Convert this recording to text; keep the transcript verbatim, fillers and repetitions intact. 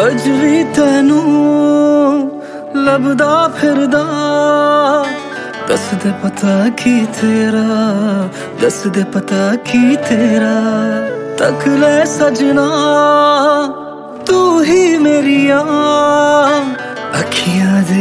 अज भी तैनू लभदा फिरदा दस दे पता की तेरा, दस दे पता की तेरा। तक ले सजना तू ही मेरिया अखियां दे